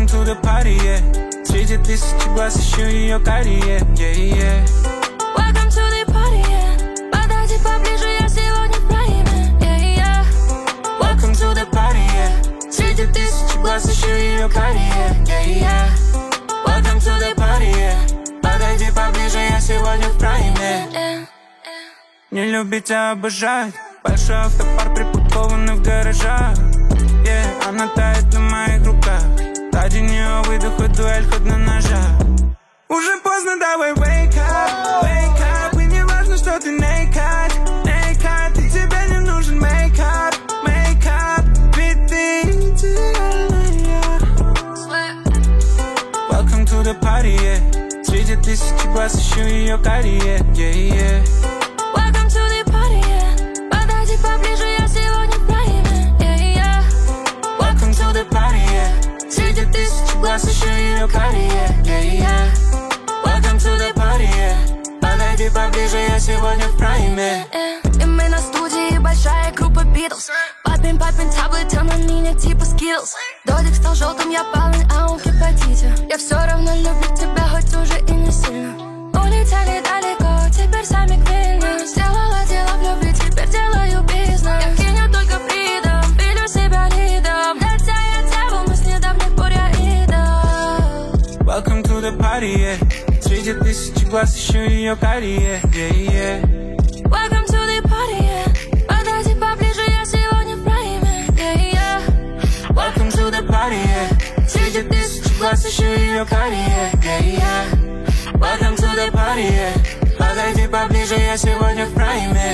to the party, yeah. Среди тысячи глаз ищу ее карие, yeah. Welcome to the party, yeah. Подойди поближе, я сегодня в прайме, yeah. Welcome to the party, yeah. Среди тысячи глаз ищу ее карие, yeah. Welcome to the party, yeah. Подойди поближе, я сегодня в прайме. Не любить, а обожать. Большой автопарк припаркованный в гаражах, yeah. Она тает на моих руках. Ради нее выдох и дуэль хоть на ножах. Уже поздно, давай wake up. И не важно, что ты naked. И тебе не нужен make-up. Ведь ты идеальная. Welcome to the party, yeah. Среди тысячи глаз ищу ее карие, yeah. Welcome to the party, yeah. Подойди поближе, я сегодня в прайме, yeah. Welcome to the party, yeah. Среди тысячи глаз ищу ее карие, yeah. Welcome to the party, yeah. Подойди поближе, я сегодня в прайме. И мы на студии, большая группа Beatles. Папин таблеты на меня типа Skittles. Додик стал желтым, я полный, а он в гепатите. Я все равно люблю тебя, хоть уже и не сильно. Улетели далеко, теперь сами к Вильню. Сделала дело в любви, теперь делаю бизнес. Я киню только фридом, пилю себя лидом. Хотя я дьявол, но с недавних пор я идол. Welcome to the party, yeah. Среди тысячи глаз ищу ее карие, yeah. Welcome to the party, yeah. Подойди поближе, я сегодня в прайме, yeah. Welcome to the party, yeah. Среди тысячи глаз ищу ее карие, yeah. Welcome to the party, yeah. Подойди поближе, я сегодня в прайме.